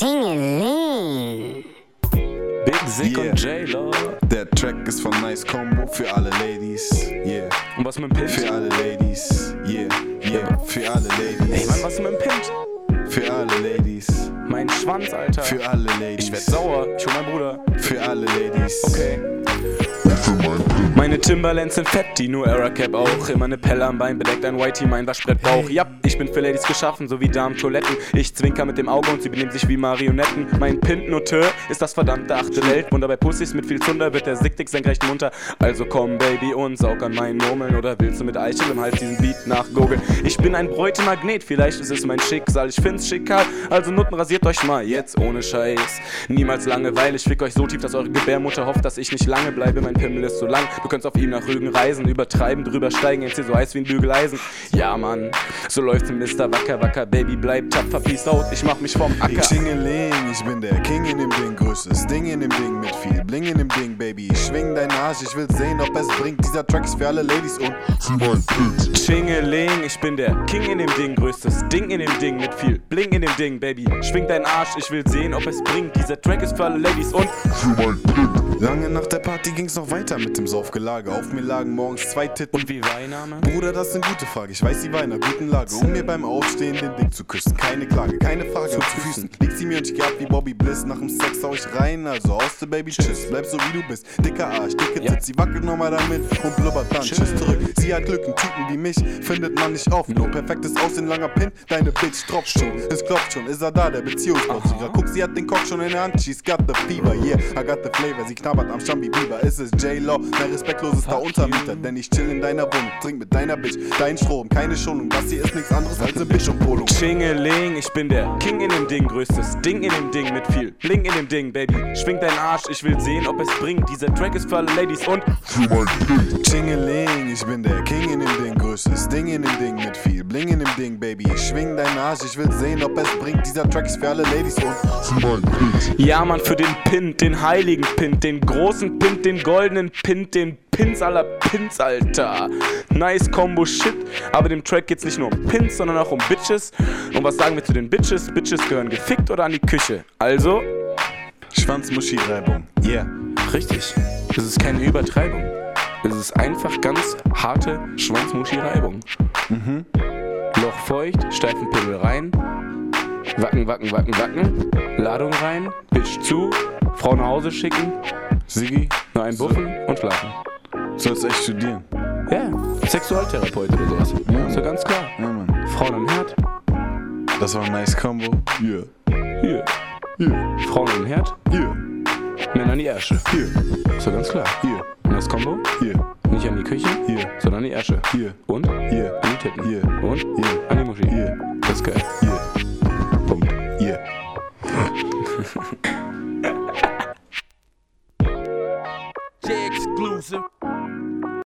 Tingeling. Big Sick und J-Lo. Der Track ist von Nice Combo für alle Ladies, yeah. Und was mit dem Pint? Für alle Ladies, yeah, yeah. Für alle Ladies. Ey Mann, was ist mit dem Pint? Für alle Ladies. Mein Schwanz, Alter. Für alle Ladies. Ich werd sauer, ich hol meinen Bruder. Für alle Ladies. Okay. Meine Timberlands sind fett, die New Era Cap auch. Immer ne Pelle am Bein, bedeckt ein Whitey, mein Waschbrettbauch. Ja, ich bin für Ladies geschaffen, so wie Damen-Toiletten. Ich zwinker mit dem Auge und sie benehmen sich wie Marionetten. Mein Pint-Noteur ist das verdammte 8. Weltwunder. Bei Pussys mit viel Zunder wird der Sickdick senkrecht munter. Also komm, Baby, und saug an meinen Murmeln. Oder willst du mit Eichel im Hals diesen Beat nachgoogeln? Ich bin ein Bräutemagnet, vielleicht ist es mein Schicksal. Ich find's schickal, also Nutten, rasiert euch mal jetzt ohne Scheiß. Niemals Langeweile, ich fick euch so tief, dass eure Gebärmutter hofft, dass ich nicht lange bleibe. Mein Pimmel ist so lang, du könntest auf ihm nach Rügen reisen. Übertreiben, drüber steigen, jetzt hier so heiß wie ein Bügeleisen. Ja, Mann, so läuft's im Mister Wacker, Wacker, Baby, bleib tapfer, peace out, ich mach mich vom Acker. Ich Tingeling, ich bin der King in dem Ding, größtes Ding in dem Ding mit viel Bling in dem Ding, Baby. Ich schwing deinen Arsch, ich will sehen, ob es bringt. Dieser Track ist für alle Ladies und für mein Pint. Tingeling, ich bin der King in dem Ding, größtes Ding in dem Ding mit viel Bling in dem Ding, Baby. Schwing deinen Arsch, ich will sehen, ob es bringt. Dieser Track ist für alle Ladies und für mein Pint. Lange nach der Party ging's noch weiter mit dem Saufgelage. Auf mir lagen morgens 2 Titten. Und wie war ihr Name? Bruder, das ist eine gute Frage. Ich weiß, sie war in einer guten Lage, um mir beim Aufstehen den Dick zu küssen. Keine Klage, keine Frage, zu Füßen. Liegt sie mir und ich geh ab wie Bobby Bliss. Nach dem Sex hau ich rein, also aus der Baby, tschüss. Bleib so wie du bist, dicker Arsch, dicke Tits. Sie wackelt nochmal damit und blubbert dann, tschüss zurück. Sie hat Glück, einen Typen wie mich findet man nicht oft. Nur perfektes Aussehen, langer Pin, deine Bitch tropft schon. Es klopft schon, ist er da, der Beziehungsbauzieher. Guck, sie hat den Cock schon in der Hand, she's got the fever, yeah, I got the flavor. Sie knabbert am Shambi Biber, ist es J-Lo, mein respektlosester Untermieter. Denn ich chill in deiner Wohnung, trink mit deiner Bitch, dein Strom, keine Schonung. Das hier ist nichts anderes als eine Bitch-Umpolung. Tingeling, ich bin der King in dem Ding, größtes Ding in dem Ding mit viel Bling in dem Ding, Baby. Schwing deinen Arsch, ich will sehen, ob es bringt. Dieser Track ist für alle Ladies und für mein Pint. Tingeling, ich bin der King in dem Ding, größtes Ding in dem Ding mit viel Bling in dem Ding, Baby. Ich schwing deinen Arsch, ich will sehen, ob es bringt. Dieser Track ist für alle Ladies und für mein Pint. Ja, Mann, für den Pint, den heiligen Pint, den großen Pint, den goldenen Pint, den Pins aller Pins, Alter. Nice Combo Shit, aber dem Track geht's nicht nur um Pins, sondern auch um Bitches. Und was sagen wir zu den Bitches? Bitches gehören gefickt oder an die Küche. Also Schwanzmuschi-Reibung, yeah. Richtig, es ist keine Übertreibung. Es ist einfach ganz harte Schwanzmuschi-Reibung. Loch feucht, steifen Pimmel rein. Wacken, wacken, wacken, wacken. Ladung rein, Bitch zu, Frau nach Hause schicken. Siggi, Nur ein Buffen und schlafen. sollst echt studieren. Ja, Sexualtherapeut oder sowas. Ja. Ist ja ganz klar. Ja, Mann. Frauen am Herd. Das war ein Nice Combo. Yeah. Hier. Yeah. Frauen am Herd. Yeah. Männer an die Ärsche. Hier. Ist ja ganz klar. Hier. Und das Combo? Hier. Nicht an die Küche, Hier. sondern an die Ärsche. Hier. Und? Hier. An die Titten. Hier. Und? Hier. An die Muschi. Hier. Das ist geil.